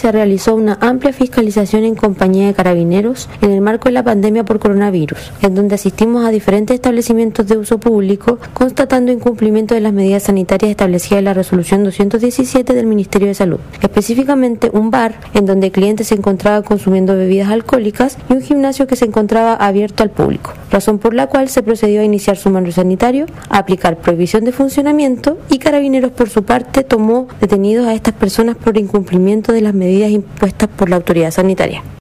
se realizó una amplia fiscalización en compañía de Carabineros en el marco de la pandemia por coronavirus, en donde asistimos a diferentes establecimientos de uso público, constatando incumplimiento de las medidas sanitarias establecidas en la resolución 217 del Ministerio de Salud. Específicamente un bar, en donde el cliente se encontraba consumiendo bebidas alcohólicas, y un gimnasio que se encontraba abierto al público, razón por la cual se procedió a iniciar sumario sanitario, a aplicar prohibición de funcionamiento, y Carabineros por su parte tomó detenidos a estas personas por incumplimiento de las medidas impuestas por la autoridad sanitaria.